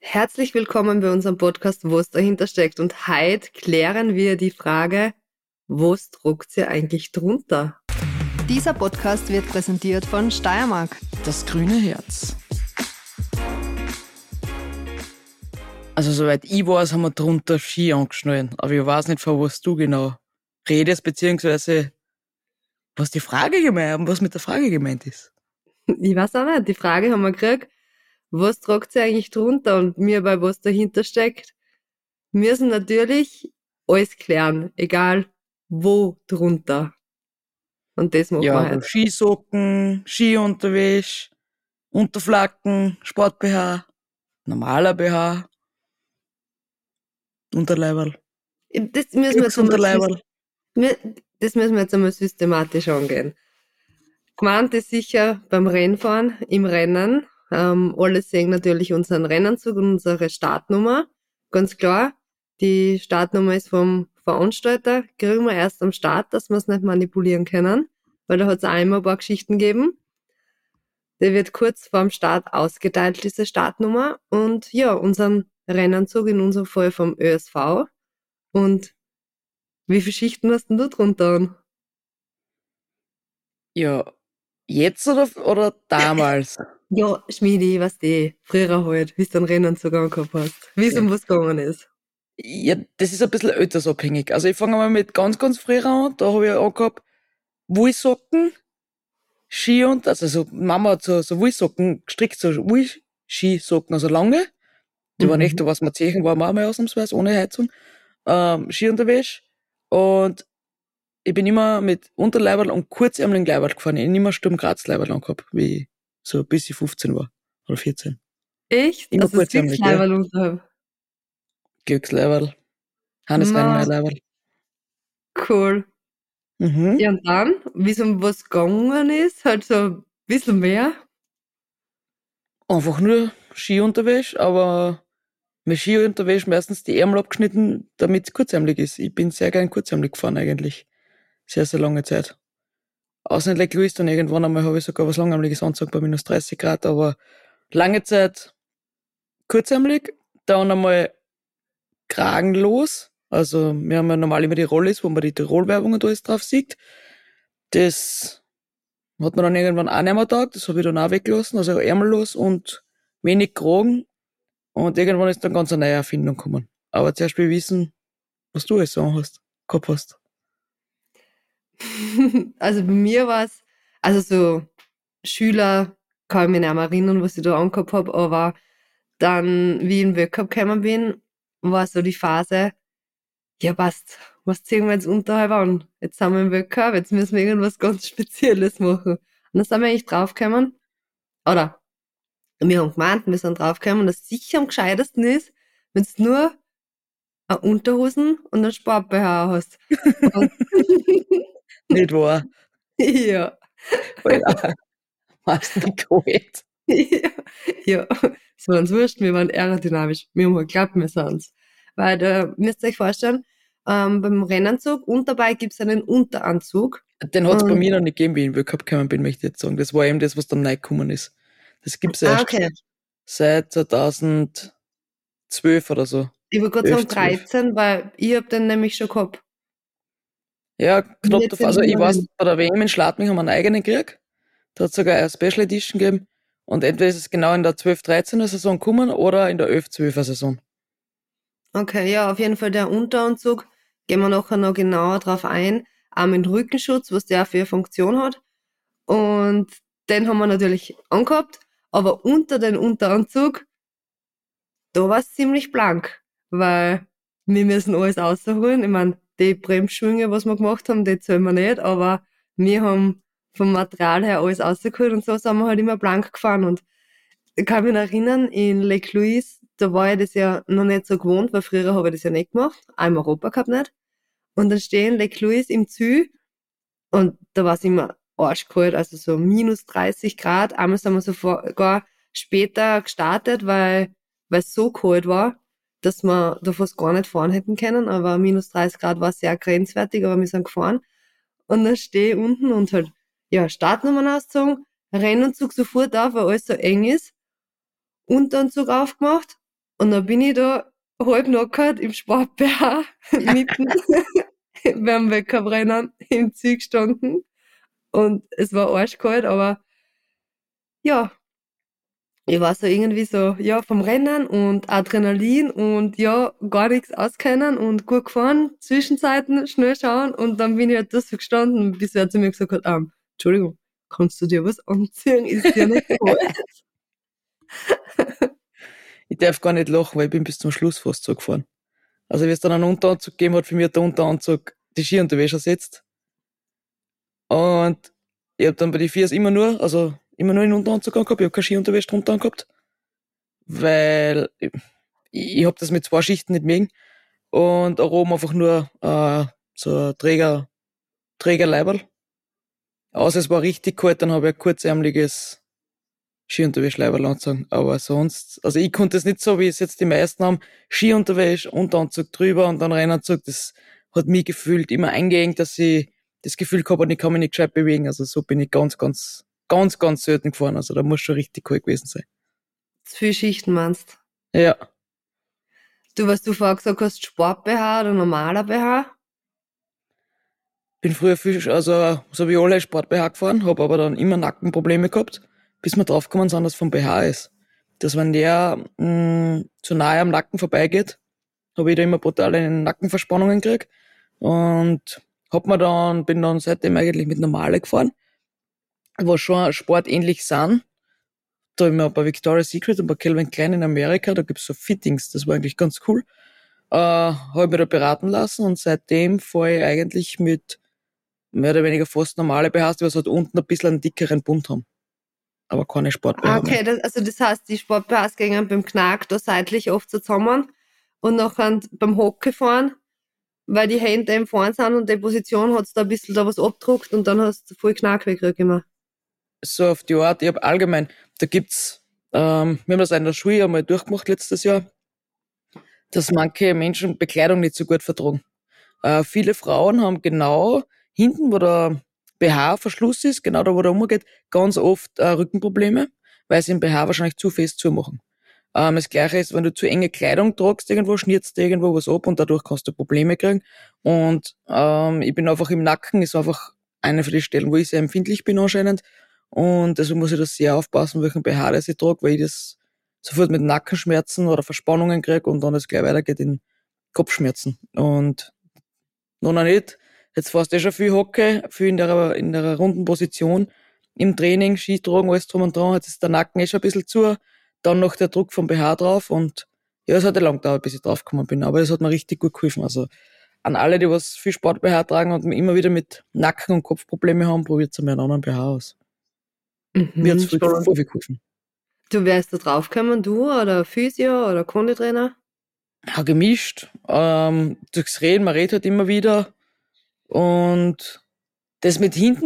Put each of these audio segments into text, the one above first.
Herzlich willkommen bei unserem Podcast, was dahinter steckt. Und heute klären wir die Frage, was druckt ihr eigentlich drunter? Dieser Podcast wird präsentiert von Steiermark. Das grüne Herz. Also soweit ich weiß, haben wir drunter Ski angeschnallt. Aber ich weiß nicht, von was du genau redest, beziehungsweise was die Frage gemeint, was mit der Frage gemeint ist. Ich weiß auch nicht, die Frage haben wir gekriegt, was druckt ihr eigentlich drunter? Und wir bei was dahinter steckt, müssen natürlich alles klären, egal wo drunter. Und das machen Ja, wir also heute. Skisocken, Skiunterwäsche, Unterflacken, Sport-BH, normaler BH, Unterleiberl, Das müssen wir jetzt einmal, Glücksunterleiberl. das müssen wir jetzt einmal systematisch angehen. Gemeint ist sicher beim Rennfahren, im Rennen. Alle sehen natürlich unseren Rennanzug und unsere Startnummer. Ganz klar, die Startnummer ist vom Veranstalter. Kriegen wir erst am Start, dass wir es nicht manipulieren können, weil da hat es auch immer ein paar Geschichten gegeben. Der wird kurz vorm Start ausgeteilt, diese Startnummer. Und ja, unseren Rennanzug, in unserem Fall vom ÖSV. Und wie viele Schichten hast denn du drunter an? Ja, jetzt oder damals? Ja, Schmiedi, weißt du, früher halt, wie du einen Rennanzug angehabt hast, wie es um was gegangen ist. Ja, das ist ein bisschen altersabhängig. Also ich fange mal mit ganz, ganz früher an. Da habe ich angehabt Wollsocken, Ski und, also Mama hat so Wollsocken gestrickt, so Wollskisocken, also lange. Die waren echt, Mhm. da was man Zechen war, mal ausnahmsweise, ohne Heizung. Skiunterwäsche. Und ich bin immer mit Unterleiberl und kurzärmeligen Leiberl gefahren. Ich habe immer Sturm Graz Leiberl angehabt, wie ich so bis ich 15 war. Oder 14. Echt? Immer Also das kurzärmelig, ja. Glücksleiberl unterhalb. Glücksleiberl. Hannes Ma, Reinmeier Leiberl. cool. Mhm. Ja, und dann, wie es um was gegangen ist, halt so ein bisschen mehr. Einfach nur Skiunterwäsche, aber mit Skiunterwäsche meistens die Ärmel abgeschnitten, damit es kurzärmelig ist. Ich bin sehr gern kurzärmelig gefahren eigentlich. Sehr, sehr lange Zeit. Außer in Lake Louise dann irgendwann einmal habe ich sogar was Langärmeliges angezogen bei minus 30 Grad, aber lange Zeit kurzärmelig, dann einmal kragenlos. Also wir haben ja normal immer die Rollis, wo man die Tirol-Werbung und alles drauf sieht. Das hat man dann irgendwann auch nicht mehr getaugt, das habe ich dann auch weggelassen, also ärmellos und wenig Kragen. Und irgendwann ist dann ganz eine neue Erfindung gekommen. Aber zuerst will ich wissen, was du jetzt so hast, gehabt hast. Also bei mir war es, also so Schüler, kann ich mich nicht mehr erinnern, was ich da angehabt habe, aber dann, wie ich in den Weltcup gekommen bin, war so die Phase, ja passt, was ziehen wir jetzt unterhalb an? Jetzt sind wir im Weltcup, jetzt müssen wir irgendwas ganz Spezielles machen. Und dann sind wir eigentlich draufgekommen, oder wir haben gemeint, wir sind draufgekommen, dass sicher am gescheitesten ist, wenn du nur eine Unterhosen und einen Sport-BH hast. Und Nicht wahr? ja, Alter, hast du nicht geholt? ja, ja, es war uns wurscht, wir waren aerodynamisch. Wir haben halt geglaubt, wir sind's. Weil da müsst ihr euch vorstellen, beim Rennanzug und dabei gibt's einen Unteranzug. Den hat's bei Und, mir noch nicht gegeben, wie ich in den Weltcup gekommen bin, möchte ich jetzt sagen. Das war eben das, was dann neu gekommen ist. Das gibt's ja erst okay. seit 2012 oder so. Ich wollte gerade 11, sagen 12. 13, weil ich hab den nämlich schon gehabt. Ja, Und knapp jetzt davor. sind Also wir ich noch weiß, hin. bei der WM in Schladming haben wir einen eigenen gekriegt. Da hat's sogar eine Special Edition gegeben. Und entweder ist es genau in der 12-13er Saison gekommen oder in der 11-12er Saison. Okay, ja, auf jeden Fall der Unteranzug. Gehen wir nachher noch genauer drauf ein. Auch mit Rückenschutz, was der für eine Funktion hat. Und den haben wir natürlich angehabt. Aber unter den Unteranzug, da war es ziemlich blank. Weil wir müssen alles rausholen. Ich meine, die Bremsschwünge, was wir gemacht haben, die zählen wir nicht. Aber wir haben vom Material her alles rausgeholt und so sind wir halt immer blank gefahren. Und ich kann mich noch erinnern, in Lake Louise, da war ich das ja noch nicht so gewohnt, weil früher habe ich das ja nicht gemacht, auch im Europacup nicht. Und dann stehe ich in Lake Louise im Ziel und da war es immer arschkalt, also so minus 30 Grad. Einmal sind wir sogar später gestartet, weil es so kalt war, dass wir da fast gar nicht fahren hätten können, aber minus 30 Grad war sehr grenzwertig, aber wir sind gefahren. Und dann stehe ich unten und halt, ja, Startnummern ausgezogen, Rennanzug sofort auf, weil alles so eng ist. Unteranzug aufgemacht Und dann bin ich da halb nackert im Sport-BH mitten beim Wettkampfrennen im Ziel gestanden. Und es war arschkalt, aber ja, ich war so irgendwie so, ja, vom Rennen und Adrenalin und ja, gar nichts auskennen und gut gefahren, Zwischenzeiten schnell schauen und dann bin ich halt da so gestanden, bis er zu mir gesagt hat, Entschuldigung, kannst du dir was anziehen? Ist dir nicht kalt? Ich darf gar nicht lachen, weil ich bin bis zum Schluss fast so gefahren. Also wie es dann einen Unteranzug gegeben hat, für mich hat der Unteranzug die Skiunterwäsche ersetzt. Und ich habe dann bei den Viers immer nur in Unteranzug angehabt, ich habe keine Skiunterwäsche drunter angehabt, weil ich hab das mit 2 Schichten nicht mögen. Und auch oben einfach nur so ein Trägerleiberl. Außer es war richtig kalt, dann habe ich ein kurzärmeliges Skiunterwäschleiberl angezogen. Aber sonst, also ich konnte es nicht so, wie es jetzt die meisten haben, Skiunterwäsche, Unteranzug drüber und dann Rennanzug. Das hat mich gefühlt immer eingeengt, dass ich das Gefühl gehabt habe, ich kann mich nicht gescheit bewegen. Also so bin ich ganz selten gefahren. Also da muss schon richtig kalt gewesen sein. Zu viel Schichten meinst. Ja. Du, was du vorher gesagt hast, Sport-BH oder normaler BH? Bin früher viel, also so wie alle Sport-BH gefahren, habe aber dann immer Nackenprobleme gehabt, bis wir draufgekommen sind, dass vom BH ist. Dass wenn der zu nahe am Nacken vorbeigeht, habe ich da immer brutale Nackenverspannungen gekriegt. Und bin dann seitdem eigentlich mit normale gefahren, was schon sportähnlich sind. Da habe ich mir bei Victoria's Secret und bei Calvin Klein in Amerika, da gibt's so Fittings, das war eigentlich ganz cool. Habe ich mir da beraten lassen und seitdem fahre ich eigentlich mit mehr oder weniger fast normale BHs, die was halt unten ein bisschen einen dickeren Bund haben. Aber keine Sport-BH mehr. Okay, das heißt, die Sport-BHs gehen beim Knack da seitlich oft so zusammen und nachher beim Hockey fahren, weil die Hände im Fahren sind und die Position hat's da ein bisschen da was abgedruckt und dann hast du voll Knack weggekriegt immer. So auf die Art, ich habe allgemein, da gibt's, wir haben das in der Schule einmal durchgemacht letztes Jahr, dass manche Menschen Bekleidung nicht so gut vertragen. Viele Frauen haben genau hinten, wo der BH-Verschluss ist, genau da, wo der umgeht, ganz oft Rückenprobleme, weil sie den BH wahrscheinlich zu fest zumachen. Das Gleiche ist, wenn du zu enge Kleidung tragst, irgendwo schnürst du irgendwo was ab und dadurch kannst du Probleme kriegen. Und ich bin einfach im Nacken, ist einfach eine von den Stellen, wo ich sehr empfindlich bin anscheinend. Und deswegen muss ich da sehr aufpassen, welchen BH das ich trage, weil ich das sofort mit Nackenschmerzen oder Verspannungen kriege und dann es gleich weitergeht in Kopfschmerzen. Und noch nicht. Jetzt fährst du schon viel Hockey, viel in der runden Position. Im Training, Skitragen, alles drum und dran. Jetzt ist der Nacken schon ein bisschen zu. Dann noch der Druck vom BH drauf und ja, es hat ja lang gedauert, bis ich draufgekommen bin. Aber es hat mir richtig gut geholfen. Also an alle, die was viel Sport-BH tragen und immer wieder mit Nacken- und Kopfprobleme haben, probiert es mal einen anderen BH aus. Mir hat's Spannend. voll viel geholfen. Du wärst da draufgekommen, du oder Physio oder Konditrainer? Ja, gemischt. Durchs Reden, man redet halt immer wieder. Und das mit hinten,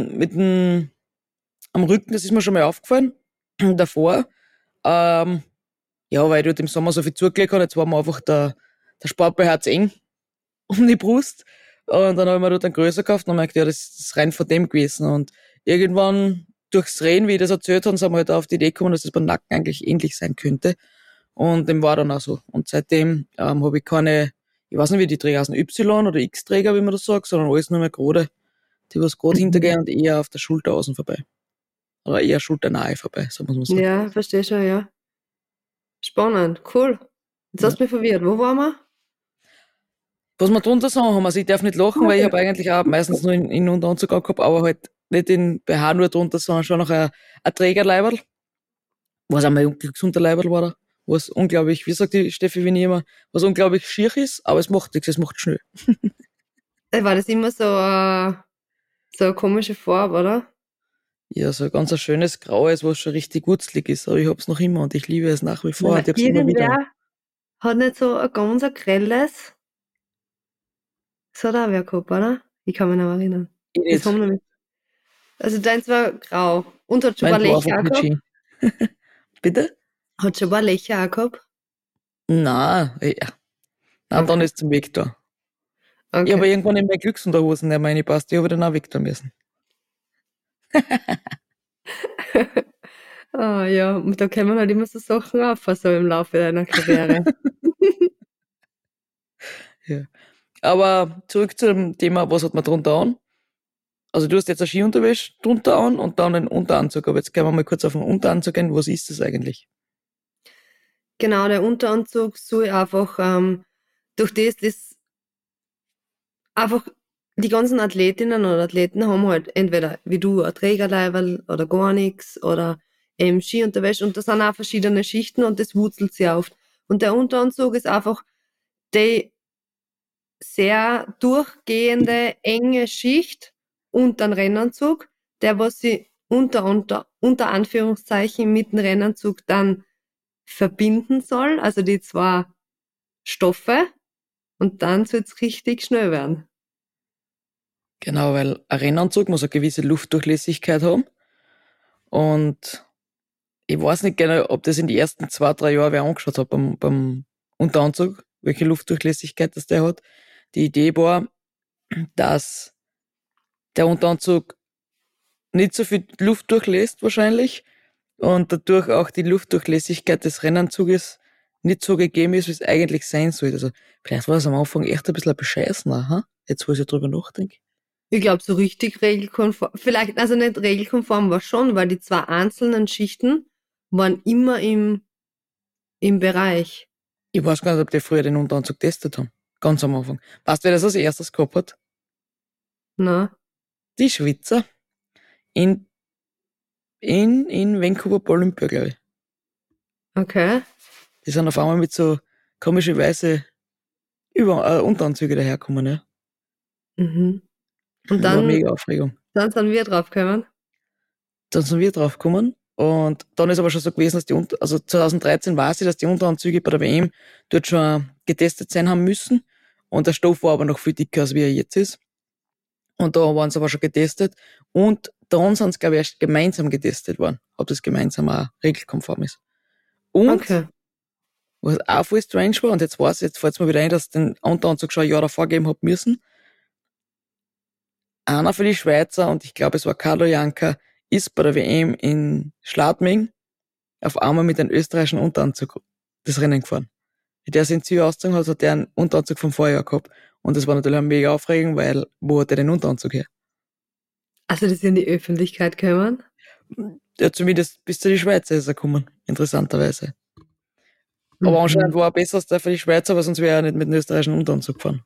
am Rücken, das ist mir schon mal aufgefallen. Davor. Ja, weil ich dort im Sommer so viel zugelegt habe, jetzt war mir einfach der Sport-BH zu eng um die Brust. Und dann habe ich mir dort einen größer gekauft und habe gedacht, ja, das ist rein von dem gewesen. Und irgendwann durchs Reden, wie ich das erzählt habe, sind wir halt auf die Idee gekommen, dass das beim Nacken eigentlich ähnlich sein könnte. Und dem war dann auch so. Und seitdem habe ich keine, ich weiß nicht, wie die Träger heißen, Y- oder X-Träger, wie man das sagt, sondern alles nur mehr gerade, die was gerade hintergehen und eher auf der Schulter außen vorbei. Oder eher schulternahe vorbei, so muss man sagen. Ja, verstehe schon, ja. Spannend, cool. Jetzt Ja. hast du mich verwirrt. Wo waren wir? Was wir drunter sagen haben, also ich darf nicht lachen, weil ich habe eigentlich auch meistens nur in Unteranzug gehabt, aber halt nicht in BH nur drunter, sondern schon noch ein Trägerleiberl, was einmal ein Glücksunterleiberl war da, was unglaublich, wie sagt die Steffi Winnie immer, was unglaublich schier ist, aber es macht nichts, es macht schnell. War das immer so eine komische Farbe, oder? Ja, so ein ganz ein schönes Graues, was schon richtig wurzlig ist, aber ich hab's noch immer und ich liebe es nach wie vor Na, und ich hab's immer wieder. irgendwer hat nicht so ein ganz ein grelles. Das hat auch wer gehabt, oder? Ich kann mich noch erinnern. Ich Das haben nicht. nämlich. Also deins war grau. Und hat schon ein paar Meins war Löcher einfach auch nicht gehabt. schön. Bitte? Hat schon ein paar Löcher auch gehabt. Na, ja. Na, dann Okay. ist zum Weg da. Ich habe Okay. irgendwann in meine Glücksunterhosen nicht mehr reingepasst, die habe ich dann auch weg da müssen. Ah, ja, und da kommen halt immer so Sachen auf, so im Laufe deiner Karriere. Ja. Aber zurück zum Thema, was hat man drunter an? Also du hast jetzt eine Skiunterwäsche drunter an und dann einen Unteranzug. Aber jetzt können wir mal kurz auf den Unteranzug gehen. Was ist das eigentlich? Genau, der Unteranzug soll einfach, durch das einfach die ganzen Athletinnen oder Athleten haben halt entweder wie du ein Trägerleiberl oder gar nichts oder eben Skiunterwäsche und da sind auch verschiedene Schichten und das wurzelt sehr oft. Und der Unteranzug ist einfach die sehr durchgehende, enge Schicht und ein Rennanzug, der was sie unter Anführungszeichen mit dem Rennanzug dann verbinden soll, also die zwei Stoffe, und dann soll's richtig schnell werden. Genau, weil ein Rennanzug muss eine gewisse Luftdurchlässigkeit haben. Und ich weiß nicht genau, ob das in die ersten 2, 3 Jahre wer angeschaut hat beim Unteranzug, welche Luftdurchlässigkeit das der hat. Die Idee war, dass der Unteranzug nicht so viel Luft durchlässt wahrscheinlich und dadurch auch die Luftdurchlässigkeit des Rennanzuges nicht so gegeben ist, wie es eigentlich sein sollte. Also vielleicht war es am Anfang echt ein bisschen ein Bescheißner, ha? Jetzt, wo ich so drüber nachdenke. Ich glaube, so richtig regelkonform, vielleicht, also nicht regelkonform war schon, weil die zwei einzelnen Schichten waren immer im Bereich. Ich weiß gar nicht, ob die früher den Unteranzug getestet haben. Ganz am Anfang. Weißt du, wer das als erstes gehabt hat? Na, Die Schweizer in, in Vancouver bei Olympia, glaube ich. okay. Die sind auf einmal mit so komische weiße Unteranzüge daherkommen, ja. Mhm. Und War mega Aufregung. dann sind wir drauf gekommen. Dann sind wir drauf gekommen. Und dann ist aber schon so gewesen, dass also 2013 weiß ich, dass die Unteranzüge bei der WM dort schon getestet sein haben müssen. Und der Stoff war aber noch viel dicker, als wie er jetzt ist. Und da waren sie aber schon getestet. Und dann sind sie, glaube ich, erst gemeinsam getestet worden, ob das gemeinsam auch regelkonform ist. Und, Okay. was auch voll strange war, und jetzt weiß ich, jetzt fällt es mir wieder ein, dass den Unteranzug schon ein Jahr davor geben hat müssen. Einer für die Schweizer, und ich glaube, es war Carlo Janka, ist bei der WM in Schladming auf einmal mit einem österreichischen Unteranzug das Rennen gefahren. Wie der sich in Ziel ausgezogen hat, hat der einen Unteranzug vom Vorjahr gehabt. Und das war natürlich eine mega Aufregung, weil wo hat der den Unteranzug her? Also, das ist in die Öffentlichkeit gekommen. Ja, zumindest bis zu die Schweizer ist er gekommen, interessanterweise. Aber anscheinend Mhm. war er besser als der für die Schweizer, weil sonst wäre er nicht mit dem österreichischen Unteranzug gefahren.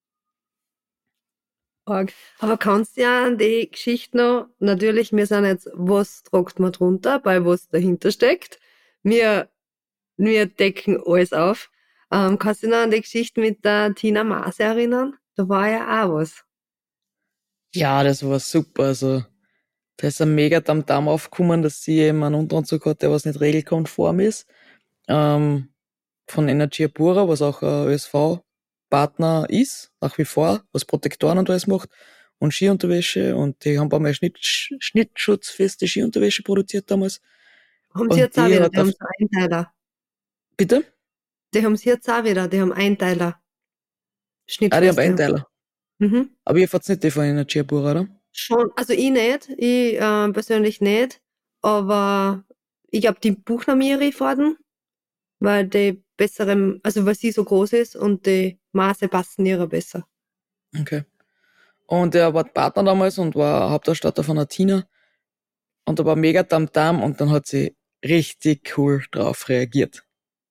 Arg. Aber kannst du ja an die Geschichte noch, natürlich, wir sind jetzt, was tragt man drunter, bei was dahinter steckt. Wir, wir decken alles auf. Kannst du dich noch an die Geschichte mit der Tina Maase erinnern? Da war ja auch was. Ja, das war super. Also, da ist ein mega Tamtam aufgekommen, dass sie eben einen Unteranzug hat, der was nicht regelkonform ist. Ähm, von Energy Pura, was auch ein ÖSV-Partner ist, nach wie vor, was Protektoren und alles macht, und Skiunterwäsche, und die haben bei mir schnittschutzfeste Skiunterwäsche produziert damals. Haben sie Und jetzt auch die wieder, hat die haben auf, so Einteiler. bitte? Die haben sie jetzt auch wieder, die haben Einteiler. Ah, die haben Schnittfeste. Einteiler. Mhm. Aber ihr fahrt nicht die von Energy Pura, oder? Schon, also ich nicht, ich persönlich nicht, aber ich glaube, die Buchner fahren, weil die bessere, also weil sie so groß ist und die Maße passen ihrer besser. Okay. Und er war Partner damals und war Hauptdarsteller von der Tina. Und da war mega Tamtam und dann hat sie richtig cool drauf reagiert.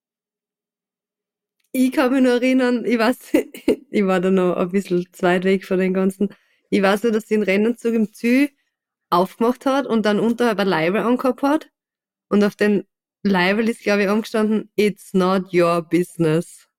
Ich kann mich nur erinnern, ich weiß, ich war da noch ein bisschen zu weit weg von den ganzen. Ich weiß nur, dass sie den Rennanzug im Ziel aufgemacht hat und dann unterhalb ein Label angehabt hat. Und auf den Label ist, glaube ich, angestanden, It's not your business.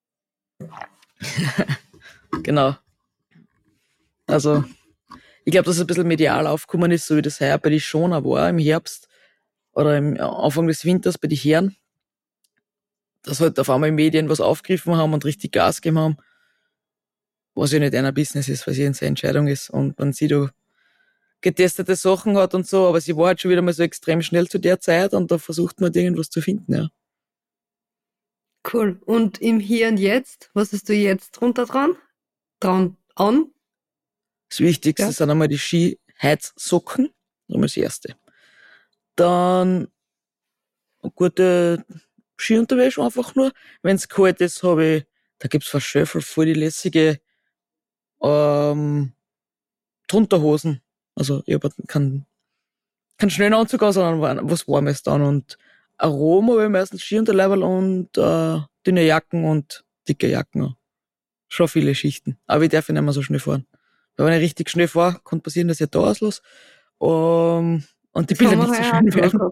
Genau. Also, ich glaube, dass es ein bisschen medial aufgekommen ist, so wie das heuer bei die Schoner war im Herbst oder im Anfang des Winters bei den Herren, dass halt auf einmal Medien was aufgegriffen haben und richtig Gas gegeben haben, was ja nicht einer Business ist, was ja seine Entscheidung ist. Und man sieht da getestete Sachen hat und so, aber sie war halt schon wieder mal so extrem schnell zu der Zeit und da versucht man halt irgendwas zu finden, ja. Cool. Und im Hier und Jetzt, was hast du jetzt drunter dran? Dran an? Das Wichtigste Ja. sind einmal die Skiheizsocken, das ist das Erste. Dann eine gute Skiunterwäsche einfach nur. Wenn's kalt ist, da gibt's von Schöffel voll die lässige Drunterhosen. Also ich hab keinen schnellen Anzug an, sondern was Warmes dann. Und Aroma habe ich meistens Skiunterleiberl und dünne Jacken und dicke Jacken an. Schon viele Schichten. Aber ich darf nicht mehr so schnell fahren. Weil wenn ich richtig schnell fahre, kann passieren, dass ich da auslasse. Und die Das Bilder haben wir nicht so heuer schön auch schon werden. gehabt.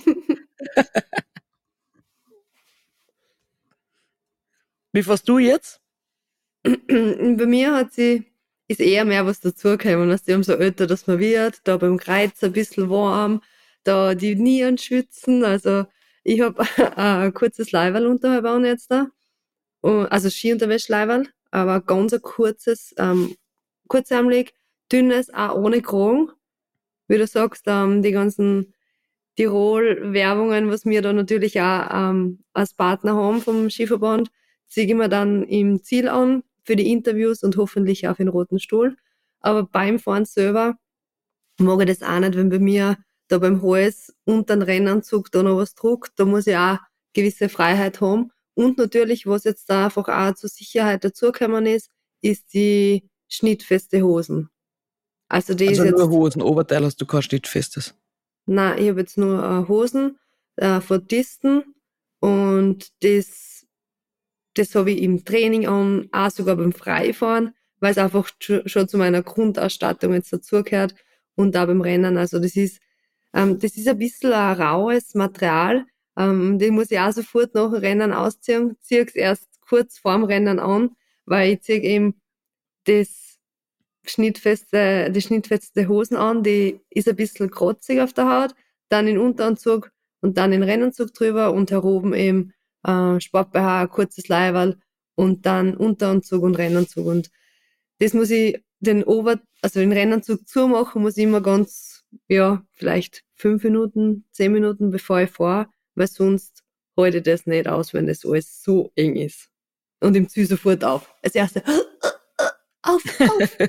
Wie fährst du jetzt? Bei mir ist eher mehr was dazugekommen, dass die umso älter das man wird, da beim Kreuz ein bisschen warm, da die Nieren schwitzen, also ich habe ein kurzes Leiberl unterhalb an jetzt da, also Skiunterwäschleiberl, aber ganz ein kurzes, kurzärmelig, dünnes, auch ohne Kragen, wie du sagst, die ganzen Tirol-Werbungen, was wir da natürlich auch als Partner haben vom Skiverband, ziehe ich mir dann im Ziel an für die Interviews und hoffentlich auf den roten Stuhl. Aber beim Fahren selber mag ich das auch nicht, wenn bei mir da beim Hals unter den Rennanzug da noch was druckt. Da muss ich auch gewisse Freiheit haben. Und natürlich, was jetzt da einfach auch zur Sicherheit dazugekommen ist die schnittfeste Hosen. Also die ist Also nur jetzt Hosen, Oberteil hast du kein Schnittfestes. na, ich habe jetzt nur Hosen von Disten und das habe ich im Training an, auch sogar beim Freifahren, weil es einfach schon zu meiner Grundausstattung jetzt dazugehört und auch beim Rennen. Also das ist ein bisschen ein raues Material. Den muss ich auch sofort nach dem Rennen ausziehen. Ziehe es erst kurz vorm Rennen an, weil ich ziehe eben das die schnittfeste Hosen an, die ist ein bisschen krotzig auf der Haut, dann den Unteranzug und dann den Rennanzug drüber und heroben eben Sport-BH, kurzes Leiberl und dann Unteranzug und Rennanzug. Und das muss ich also den Rennanzug zumachen, muss ich immer ganz, ja, vielleicht 5 Minuten, 10 Minuten bevor ich fahre, weil sonst halte ich das nicht aus, wenn das alles so eng ist. Und im Ziel sofort auf. Als erste, auf.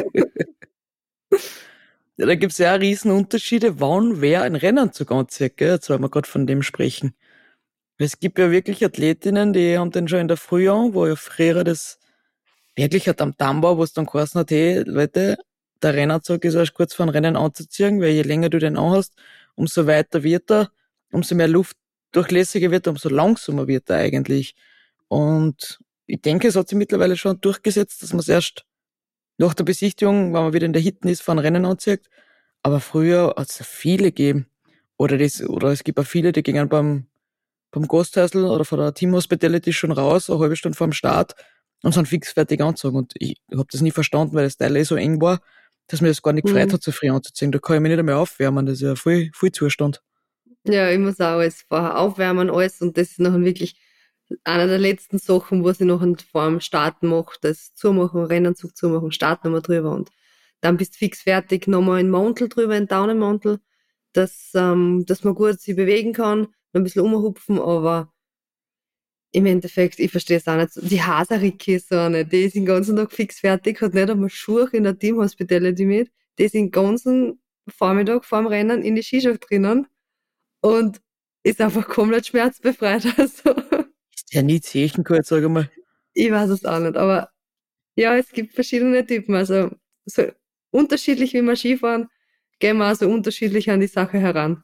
Ja, da gibt's ja auch riesen Unterschiede, wann wer ein Rennanzug anzieht, gell? Jetzt wollen wir gerade von dem sprechen. Es gibt ja wirklich Athletinnen, die haben den schon in der Früh an, wo ja früher das wirklich ein Tamtam war, wo es dann geheißen hat, hey, Leute, der Rennanzug ist erst kurz vor dem Rennen anzuziehen, weil je länger du den anhast, umso weiter wird er, umso mehr luftdurchlässiger wird er, umso langsamer wird er eigentlich. Und ich denke, es hat sich mittlerweile schon durchgesetzt, dass man es erst nach der Besichtigung, wenn man wieder in der Hitten ist, vor dem Rennen anzieht. Aber früher hat es ja viele gegeben. Oder es gibt auch viele, die gingen beim Gasthäusl oder von der Team Hospitality schon raus, eine halbe Stunde vor dem Start und sind fix fertig angezogen. Und ich habe das nie verstanden, weil das Teil so eng war, dass mir das gar nicht gefreut Hm. hat, so früh anzuziehen. Da kann ich mich nicht einmal aufwärmen. Das ist ja voll Zustand. Ja, ich muss auch alles vorher aufwärmen, alles. Und das ist nachher wirklich einer der letzten Sachen, was ich noch vor dem Starten mache. Das Zumachen, Rennanzug zumachen, starten nochmal drüber. Und dann bist du fix fertig, nochmal einen Mantel drüber, einen Daunenmantel, dass man gut sich bewegen kann, noch ein bisschen umhupfen, aber im Endeffekt, ich verstehe es auch nicht. Die Haseriki ist so eine, die ist den ganzen Tag fix fertig, hat nicht einmal Schuhe in der Team Hospitality mit, die ist den ganzen Vormittag vorm Rennen in die Skischuhe drinnen und ist einfach komplett schmerzbefreit. Also, Ist ja nie Zechen gehabt, sag ich mal. ich weiß es auch nicht. Aber ja, es gibt verschiedene Typen. Also, so unterschiedlich wie wir Skifahren, gehen wir also unterschiedlich an die Sache heran.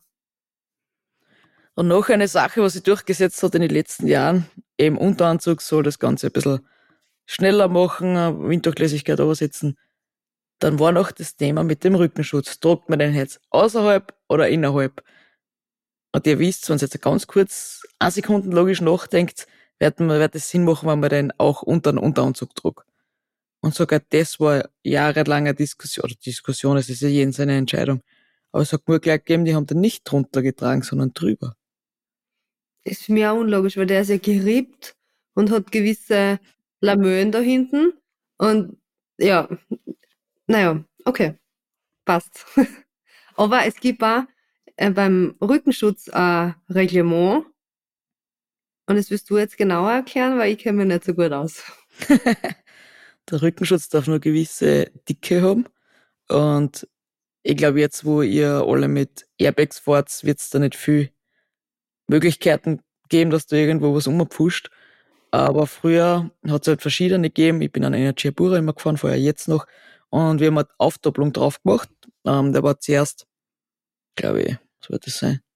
Und noch eine Sache, was sich durchgesetzt hat in den letzten Jahren, eben Unteranzug soll das Ganze ein bisschen schneller machen, Winddurchlässigkeit übersetzen. Dann war noch das Thema mit dem Rückenschutz. Druckt man den jetzt außerhalb oder innerhalb? Und ihr wisst, wenn ihr jetzt ganz kurz 1 Sekunden logisch nachdenkt, wird es Sinn machen, wenn man den auch unter den Unteranzug druckt. Und sogar das war jahrelange Diskussion, es ist ja jeden seine Entscheidung. Aber es hat nur gleich gegeben, die haben den nicht drunter getragen, sondern drüber. Ist für mich auch unlogisch, weil der ist ja gerippt und hat gewisse Lamellen da hinten. Und ja, naja, okay, passt. Aber es gibt auch beim Rückenschutz ein Reglement. Und das wirst du jetzt genauer erklären, weil ich kenne mich nicht so gut aus. Der Rückenschutz darf nur gewisse Dicke haben. Und ich glaube, jetzt, wo ihr alle mit Airbags fahrt, wird's da nicht viel Möglichkeiten gegeben, dass du irgendwo was umpfuscht. Aber früher hat es halt verschiedene gegeben. Ich bin an Energia Pura immer gefahren, vorher jetzt noch. Und wir haben eine Aufdoppelung drauf gemacht. Der war zuerst, glaube ich, was wird das sein?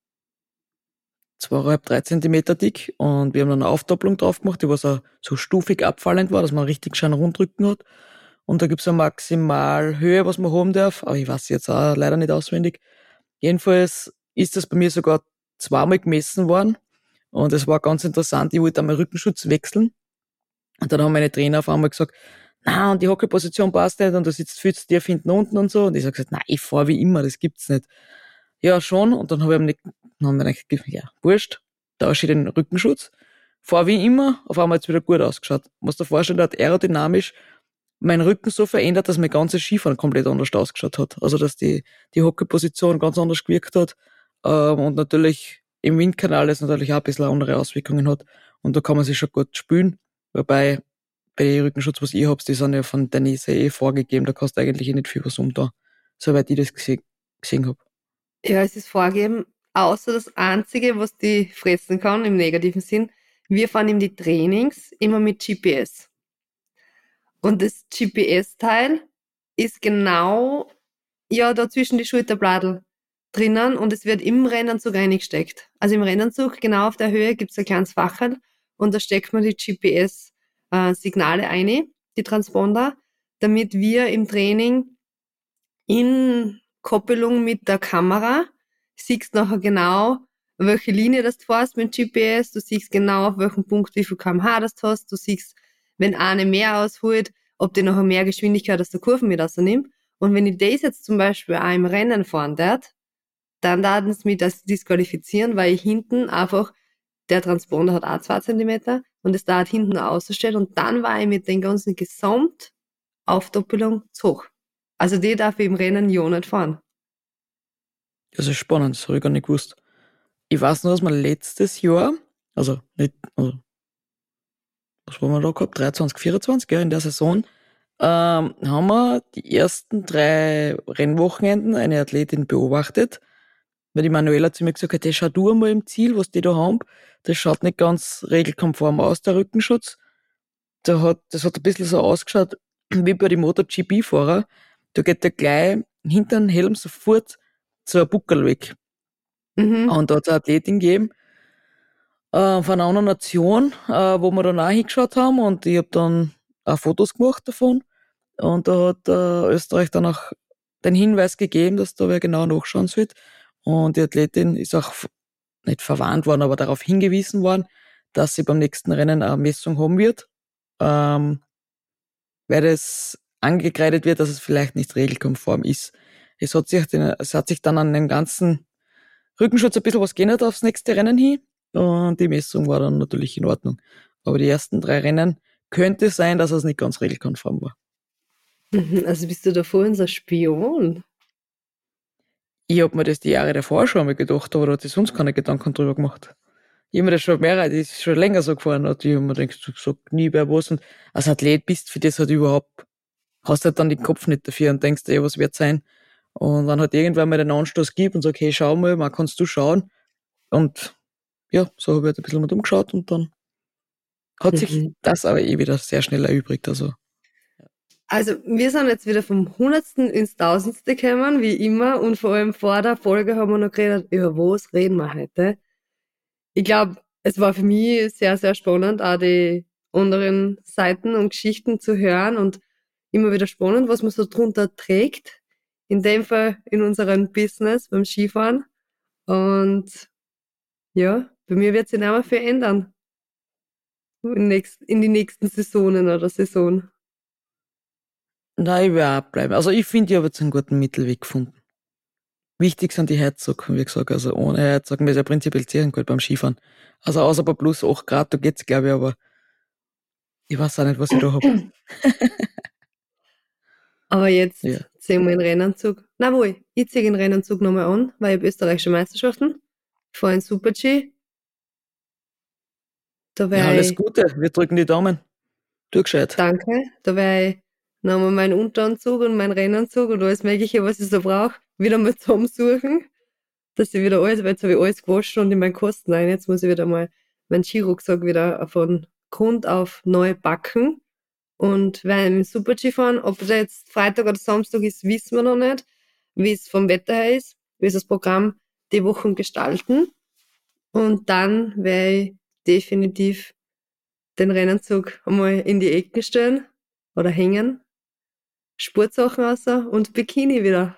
2,5, 3 Zentimeter dick. Und wir haben dann eine Aufdoppelung drauf gemacht, die was auch so stufig abfallend war, dass man einen richtig schönen Rundrücken hat. Und da gibt's eine Maximalhöhe, was man haben darf. Aber ich weiß jetzt auch leider nicht auswendig. Jedenfalls ist das bei mir sogar zweimal gemessen worden. Und es war ganz interessant. Ich wollte einmal Rückenschutz wechseln. Und dann haben meine Trainer auf einmal gesagt, na, und die Hockeyposition passt nicht und du sitzt viel zu tief hinten unten und so. Und ich habe gesagt, nein, ich fahre wie immer, das gibt's nicht. Ja, schon. Und dann habe ich dann haben wir gedacht, ja, wurscht, tausche ich den Rückenschutz. Fahr wie immer, auf einmal hat's wieder gut ausgeschaut. Musst dir vorstellen, der hat aerodynamisch meinen Rücken so verändert, dass mein ganzes Skifahren komplett anders ausgeschaut hat. Also, dass die Hockeyposition ganz anders gewirkt hat. Und natürlich im Windkanal es natürlich auch ein bisschen andere Auswirkungen hat. Und da kann man sich schon gut spülen. Wobei, bei den Rückenschutz, was ich hab, die sind ja von der Nese vorgegeben. Da kannst du eigentlich nicht viel was da. Soweit ich das gesehen hab. Ja, es ist vorgegeben, außer das Einzige, was die fressen kann, im negativen Sinn, wir fahren in die Trainings immer mit GPS. Und das GPS-Teil ist genau, ja, da zwischen die Schulterbladel drinnen und es wird im Rennanzug reingesteckt. Also im Rennanzug, genau auf der Höhe, gibt's ein kleines Fachel und da steckt man die GPS-Signale ein, die Transponder, damit wir im Training in Koppelung mit der Kamera siehst nachher genau, welche Linie das du fährst mit GPS, du siehst genau, auf welchem Punkt wie viel kmh das du hast, du siehst, wenn eine mehr ausholt, ob die nachher mehr Geschwindigkeit aus der Kurve mit rausnimmt. Und wenn ich das jetzt zum Beispiel auch im Rennen fahren darf, dann werden sie mich das disqualifizieren, weil ich hinten einfach, der Transponder hat auch 2 Zentimeter und es da hinten aussteht und dann war ich mit den ganzen Gesamtaufdoppelung zu hoch. Also die darf ich im Rennen ja nicht fahren. Das ist spannend, das habe ich gar nicht gewusst. Ich weiß nur, dass wir letztes Jahr, also nicht, also, was haben wir da gehabt? 23, 24, ja, in der Saison, haben wir die ersten 3 Rennwochenenden eine Athletin beobachtet, weil die Manuela zu mir gesagt hat, hey, schau du einmal im Ziel, was die da haben. Das schaut nicht ganz regelkonform aus, der Rückenschutz. Das hat ein bisschen so ausgeschaut, wie bei den MotoGP-Fahrer. Da geht der gleich hinter den Helm sofort so ein Buckel weg. Mhm. Und da hat es eine Athletin gegeben, von einer anderen Nation, wo wir dann auch hingeschaut haben und ich habe dann auch Fotos gemacht davon. Und da hat Österreich dann auch den Hinweis gegeben, dass da wer genau nachschauen sollte. Und die Athletin ist auch nicht verwarnt worden, aber darauf hingewiesen worden, dass sie beim nächsten Rennen eine Messung haben wird, weil es angekreidet wird, dass es vielleicht nicht regelkonform ist. Es hat sich dann an dem ganzen Rückenschutz ein bisschen was geändert aufs nächste Rennen hin und die Messung war dann natürlich in Ordnung. Aber die ersten 3 Rennen könnte sein, dass es nicht ganz regelkonform war. Mhm. Also bist du da vorhin so ein Spion? Ich hab mir das die Jahre davor schon mal gedacht, aber da hat sich sonst keine Gedanken drüber gemacht. Ich hab mir das schon die ist schon länger so gefahren und ich hab mir gedacht, du sagst nie wer was und als Athlet bist für das halt überhaupt, hast halt dann den Kopf nicht dafür und denkst, ey, was wird sein? Und wenn halt irgendwann mal den Anstoß gibt und sagt, hey, schau mal kannst du schauen. Und ja, so habe ich halt ein bisschen mit umgeschaut und dann hat sich Mhm. das aber wieder sehr schnell erübrigt. Also, Also wir sind jetzt wieder vom Hundertsten ins Tausendste gekommen, wie immer. Und vor allem vor der Folge haben wir noch geredet, über was reden wir heute. Ich glaube, es war für mich sehr, sehr spannend, auch die anderen Seiten und Geschichten zu hören und immer wieder spannend, was man so drunter trägt. In dem Fall in unserem Business beim Skifahren. Und ja, bei mir wird sich nicht mehr viel ändern in die nächsten Saisonen oder Saison. nein, ich will auch bleiben. Also ich finde, ich habe jetzt einen guten Mittelweg gefunden. Wichtig sind die Heizsocken, wie gesagt. Also ohne Heizsocken ist ja prinzipiell sehr gut beim Skifahren. Also außer bei plus 8 Grad, da geht's, glaube ich, aber ich weiß auch nicht, was ich da hab. Aber Ja. jetzt ziehen wir den Rennanzug. Na wohl, ich ziehe den Rennanzug nochmal an, weil ich habe österreichische Meisterschaften. Ich fahre in Super-G. Da Ja, werde alles ich, Gute. Wir drücken die Daumen. Du gescheit. danke, da werde ich nochmal meinen Unteranzug und meinen Rennanzug und alles Mögliche, was ich so brauche, wieder mal zusammensuchen. dass ich wieder alles, weil jetzt habe ich alles gewaschen und in meinen Kosten rein. Jetzt muss ich wieder mal meinen Skirucksack wieder von Grund auf neu backen. Und weil im Super-G fahren, ob das jetzt Freitag oder Samstag ist, wissen wir noch nicht, wie es vom Wetter her ist, wie es das Programm die Wochen gestalten. Und dann werde ich definitiv den Rennanzug einmal in die Ecken stellen oder hängen, Sportsachen raus und Bikini wieder.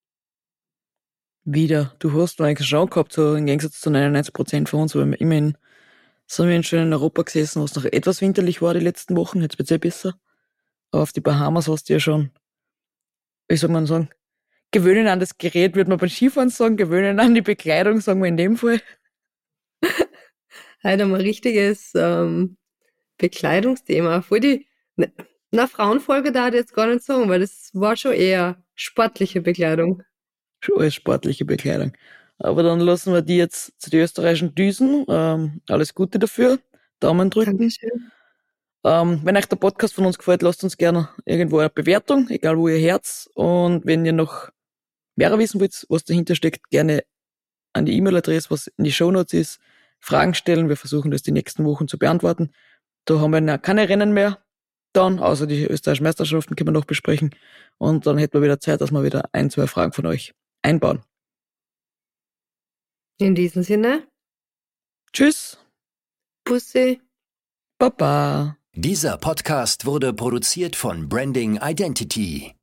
Wieder. Du hast eigentlich schon gehabt, so im Gegensatz zu 99% von uns, weil wir immerhin sind wir schön in Europa gesessen, wo es noch etwas winterlich war die letzten Wochen, jetzt wird's besser. Aber auf die Bahamas hast du ja schon, wie soll man sagen, gewöhnen an das Gerät, würde man beim Skifahren sagen, gewöhnen an die Bekleidung, sagen wir in dem Fall. Heute haben wir ein richtiges Bekleidungsthema. Voll die, na, Frauenfolge da jetzt gar nicht sagen, weil das war schon eher sportliche Bekleidung. Schon alles sportliche Bekleidung. Aber dann lassen wir die jetzt zu den österreichischen Düsen. Alles Gute dafür. Daumen drücken. Dankeschön. Wenn euch der Podcast von uns gefällt, lasst uns gerne irgendwo eine Bewertung, egal wo ihr Herz. Und wenn ihr noch mehr wissen wollt, was dahinter steckt, gerne an die E-Mail-Adresse, was in die Shownotes ist, Fragen stellen. Wir versuchen das die nächsten Wochen zu beantworten. Da haben wir keine Rennen mehr dann, außer die österreichischen Meisterschaften können wir noch besprechen. Und dann hätten wir wieder Zeit, dass wir wieder 1, 2 Fragen von euch einbauen. In diesem Sinne, Tschüss, Pussy. Baba. Dieser Podcast wurde produziert von Branding Identity.